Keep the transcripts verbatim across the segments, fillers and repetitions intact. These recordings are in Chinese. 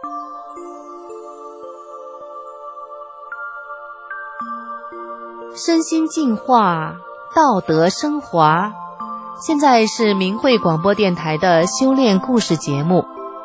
身心净化，道德升华。现在是明慧广播电台的修炼故事节目。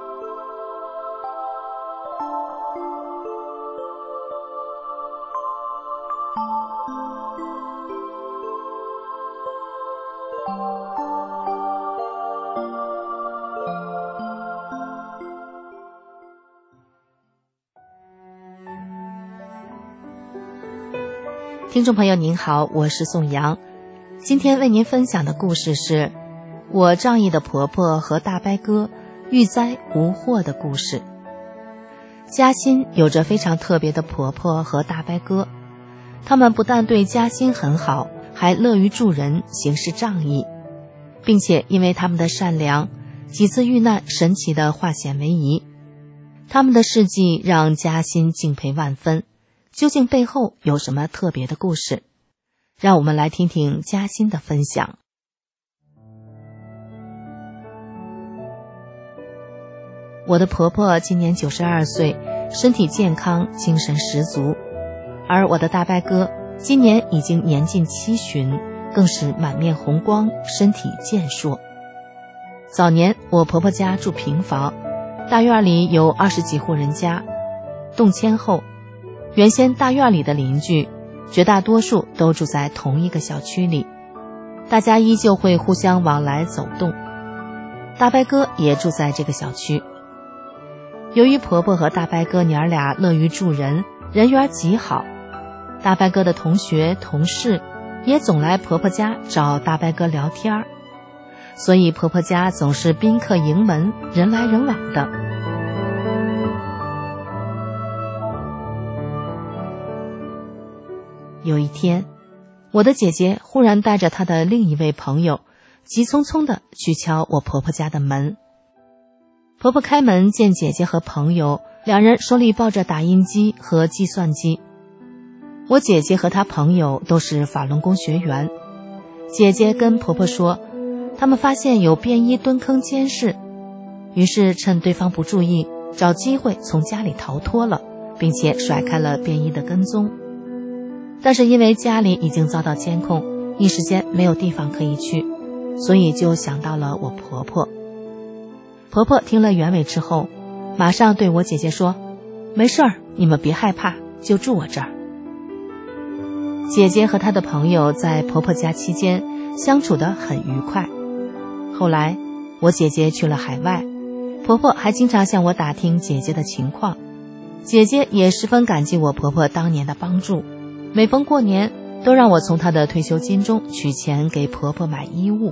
听众朋友您好，我是宋阳。今天为您分享的故事是我仗义的婆婆和大伯哥遇灾无祸的故事。嘉欣有着非常特别的婆婆和大伯哥，他们不但对嘉欣很好，还乐于助人，行事仗义，并且因为他们的善良，几次遇难神奇的化险为夷。他们的事迹让嘉欣敬佩万分，究竟背后有什么特别的故事？让我们来听听嘉欣的分享。我的婆婆今年九十二岁，身体健康，精神十足。而我的大伯哥今年已经年近七旬，更是满面红光，身体健硕。早年我婆婆家住平房，大院里有二十几户人家。动迁后，原先大院里的邻居绝大多数都住在同一个小区里，大家依旧会互相往来走动。大伯哥也住在这个小区。由于婆婆和大伯哥娘儿俩乐于助人，人缘极好，大伯哥的同学同事也总来婆婆家找大伯哥聊天，所以婆婆家总是宾客盈门，人来人往的。有一天，我的姐姐忽然带着她的另一位朋友，急匆匆地去敲我婆婆家的门。婆婆开门见姐姐和朋友，两人手里抱着打印机和计算机。我姐姐和她朋友都是法轮功学员。姐姐跟婆婆说，他们发现有便衣蹲坑监视，于是趁对方不注意，找机会从家里逃脱了，并且甩开了便衣的跟踪。但是因为家里已经遭到监控，一时间没有地方可以去，所以就想到了我婆婆。婆婆听了原委之后，马上对我姐姐说，没事儿，你们别害怕，就住我这儿。姐姐和她的朋友在婆婆家期间相处得很愉快。后来我姐姐去了海外，婆婆还经常向我打听姐姐的情况，姐姐也十分感激我婆婆当年的帮助，每逢过年都让我从她的退休金中取钱给婆婆买衣物。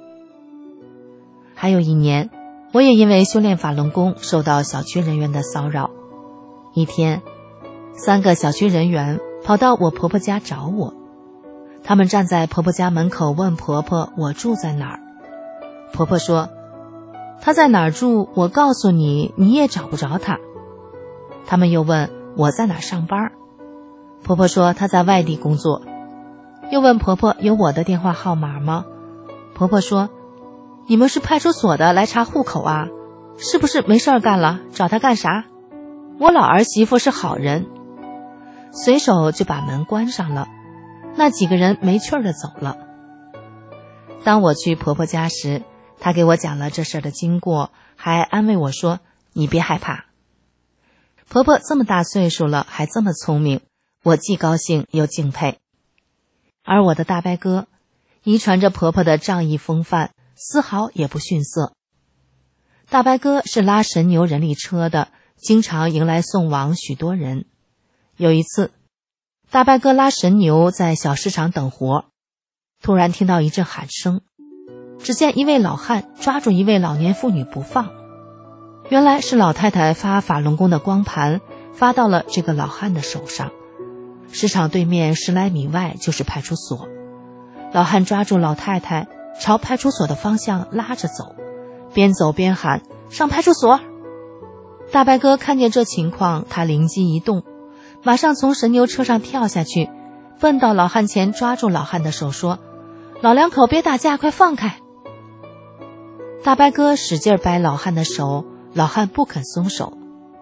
还有一年，我也因为修炼法轮功受到小区人员的骚扰。一天，三个小区人员跑到我婆婆家找我，他们站在婆婆家门口问婆婆我住在哪儿。婆婆说，她在哪儿住，我告诉你，你也找不着她。他们又问我在哪儿上班，婆婆说她在外地工作。又问婆婆有我的电话号码吗？婆婆说，你们是派出所的来查户口啊？是不是没事儿干了，找她干啥？我老儿媳妇是好人。随手就把门关上了，那几个人没趣儿地走了。当我去婆婆家时，她给我讲了这事儿的经过，还安慰我说，你别害怕。婆婆这么大岁数了，还这么聪明，我既高兴又敬佩。而我的大伯哥遗传着婆婆的仗义风范，丝毫也不逊色。大伯哥是拉神牛人力车的，经常迎来送往许多人。有一次，大伯哥拉神牛在小市场等活，突然听到一阵喊声，只见一位老汉抓住一位老年妇女不放。原来是老太太发法轮功的光盘发到了这个老汉的手上。市场对面十来米外就是派出所，老汉抓住老太太朝派出所的方向拉着走，边走边喊，上派出所。大伯哥看见这情况，他灵机一动，马上从神牛车上跳下去，奔到老汉前，抓住老汉的手说，老两口别打架，快放开。大伯哥使劲掰老汉的手，老汉不肯松手。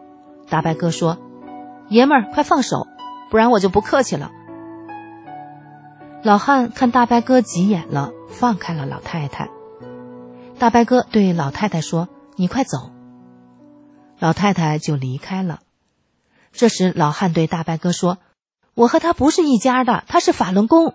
大白鸽说：爷们儿，快放手，不然我就不客气了。老汉看大白鸽急眼了，放开了老太太。大白鸽对老太太说：你快走。老太太就离开了。这时老汉对大白鸽说：我和他不是一家的，他是法轮功。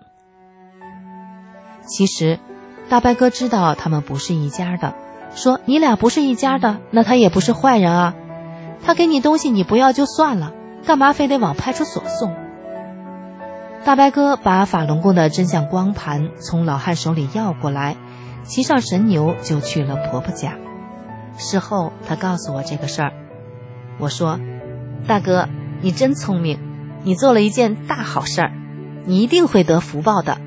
其实大白鸽知道他们不是一家的，说：你俩不是一家的，那他也不是坏人啊，他给你东西你不要就算了，干嘛非得往派出所送？大白鸽把法轮功的真相光盘从老汉手里要过来，骑上神牛就去了婆婆家。事后他告诉我这个事儿，我说：大哥，你真聪明，你做了一件大好事儿，你一定会得福报的。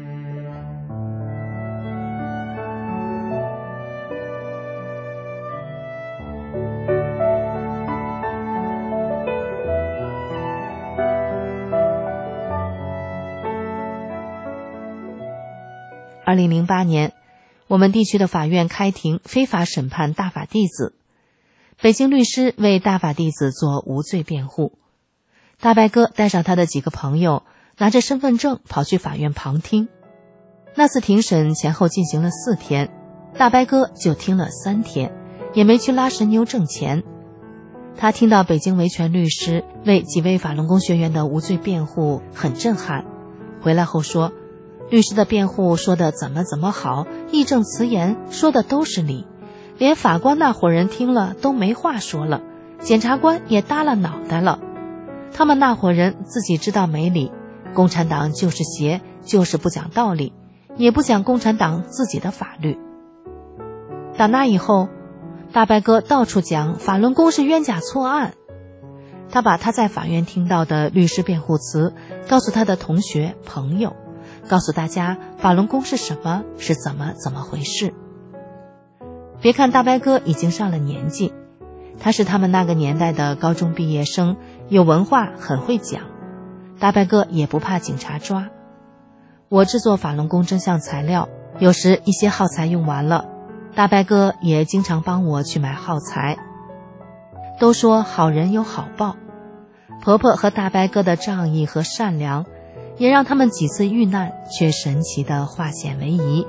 二零零八年，我们地区的法院开庭非法审判大法弟子，北京律师为大法弟子做无罪辩护。大白鸽带上他的几个朋友，拿着身份证跑去法院旁听。那次庭审前后进行了四天，大白鸽就听了三天，也没去拉神牛挣钱。他听到北京维权律师为几位法轮功学员的无罪辩护，很震撼。回来后说，律师的辩护说的怎么怎么好，义正辞严，说的都是理，连法官那伙人听了都没话说了，检察官也耷了脑袋了。他们那伙人自己知道没理，共产党就是邪，就是不讲道理，也不讲共产党自己的法律。打那以后，大白鸽到处讲法轮功是冤假错案。他把他在法院听到的律师辩护词告诉他的同学朋友，告诉大家法轮功是什么，是怎么怎么回事。别看大白鸽已经上了年纪，他是他们那个年代的高中毕业生，有文化，很会讲。大白鸽也不怕警察抓。我制作法轮功真相材料，有时一些耗材用完了，大白鸽也经常帮我去买耗材。都说好人有好报，婆婆和大白鸽的仗义和善良，也让他们几次遇难却神奇地化险为夷。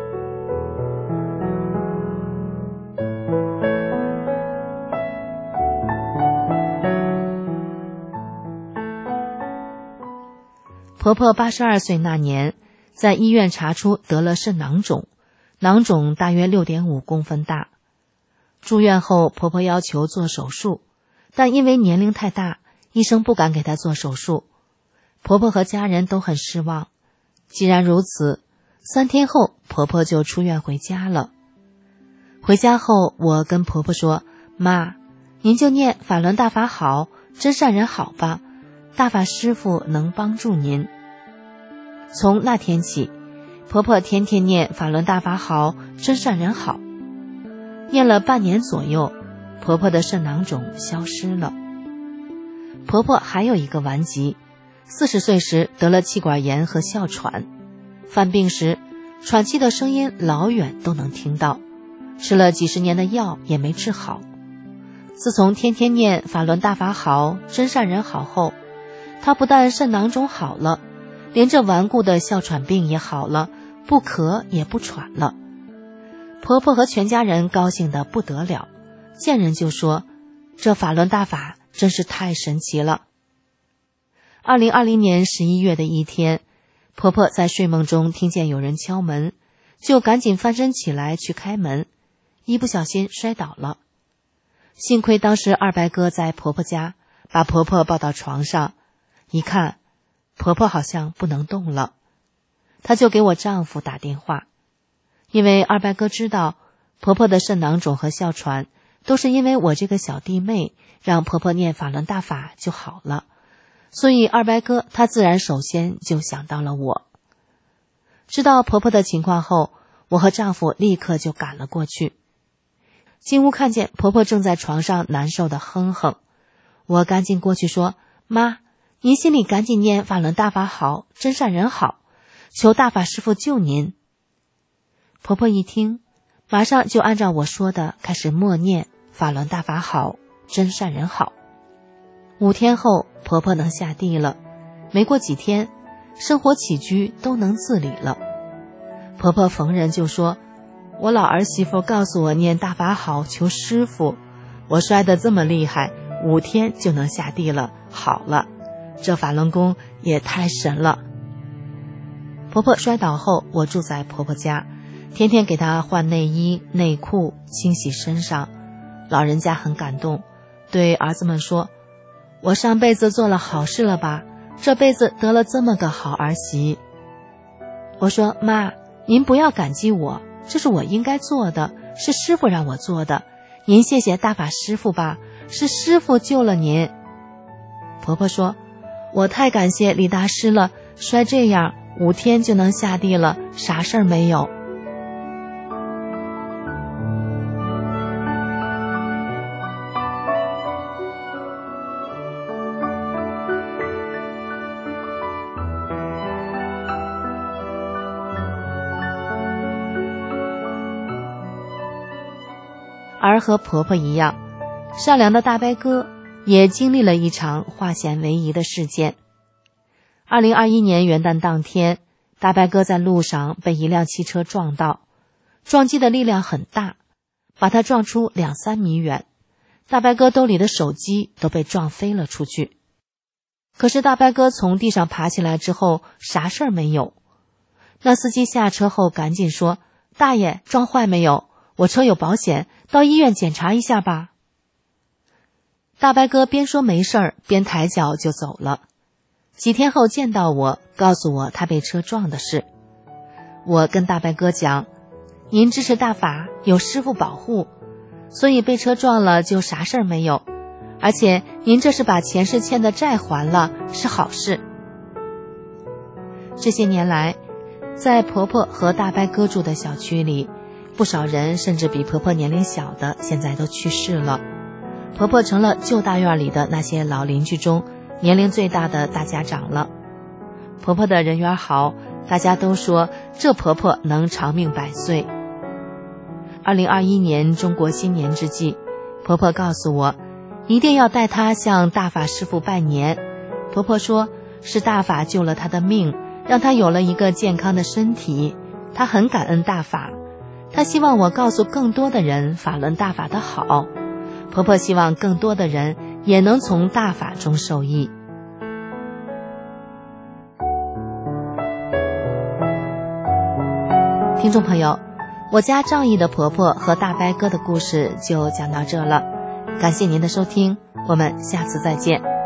婆婆八十二岁那年，在医院查出得了肾囊肿，囊肿大约 六点五公分大。住院后，婆婆要求做手术，但因为年龄太大，医生不敢给她做手术。婆婆和家人都很失望。既然如此，三天后婆婆就出院回家了。回家后，我跟婆婆说：妈，您就念法轮大法好，真善人好吧，大法师父能帮助您。从那天起，婆婆天天念法轮大法好，真善人好。念了半年左右，婆婆的肾囊肿消失了。婆婆还有一个顽疾，四十岁时得了气管炎和哮喘，犯病时喘气的声音老远都能听到，吃了几十年的药也没治好。自从天天念法轮大法好，真善人好后，她不但肾囊肿好了，连这顽固的哮喘病也好了，不咳也不喘了。婆婆和全家人高兴得不得了，见人就说：这法轮大法真是太神奇了。二零二零年十一月的一天，婆婆在睡梦中听见有人敲门，就赶紧翻身起来去开门，一不小心摔倒了。幸亏当时二白鸽在婆婆家，把婆婆抱到床上，一看婆婆好像不能动了，她就给我丈夫打电话。因为二白鸽知道婆婆的肾囊肿和哮喘都是因为我这个小弟妹让婆婆念法轮大法就好了，所以二白鸽她自然首先就想到了我。知道婆婆的情况后，我和丈夫立刻就赶了过去。进屋看见婆婆正在床上难受的哼哼，我赶紧过去说：妈，您心里赶紧念法轮大法好，真善人好，求大法师父救您。婆婆一听，马上就按照我说的开始默念法轮大法好，真善人好。 五天后，婆婆能下地了，没过几天，生活起居都能自理了。婆婆逢人就说，我老儿媳妇告诉我念大法好，求师傅，我摔得这么厉害，五天就能下地了，好了，这法轮功也太神了。婆婆摔倒后，我住在婆婆家，天天给她换内衣内裤，清洗身上。老人家很感动，对儿子们说，我上辈子做了好事了吧，这辈子得了这么个好儿媳。我说，妈，您不要感激我，这是我应该做的，是师傅让我做的，您谢谢大法师傅吧，是师傅救了您。婆婆说，我太感谢李大师了，摔这样五天就能下地了，啥事儿没有。而和婆婆一样，善良的大伯哥也经历了一场化险为夷的事件。二零二一年元旦当天，大伯哥在路上被一辆汽车撞到，撞击的力量很大，把他撞出两三米远，大伯哥兜里的手机都被撞飞了出去。可是大伯哥从地上爬起来之后，啥事儿没有。那司机下车后赶紧说，大爷，撞坏没有？我车有保险，到医院检查一下吧。大伯哥边说没事儿，边抬脚就走了。几天后见到我，告诉我他被车撞的事。我跟大伯哥讲，您支持大法，有师傅保护，所以被车撞了就啥事儿没有，而且您这是把前世欠的债还了，是好事。这些年来，在婆婆和大伯哥住的小区里，不少人甚至比婆婆年龄小的现在都去世了，婆婆成了旧大院里的那些老邻居中年龄最大的大家长了。婆婆的人缘好，大家都说这婆婆能长命百岁。二零二一年中国新年之际，婆婆告诉我一定要带她向大法师父拜年。婆婆说是大法救了她的命，让她有了一个健康的身体，她很感恩大法，她希望我告诉更多的人法轮大法的好，婆婆希望更多的人也能从大法中受益。听众朋友，我家仗义的婆婆和大伯哥的故事就讲到这了，感谢您的收听，我们下次再见。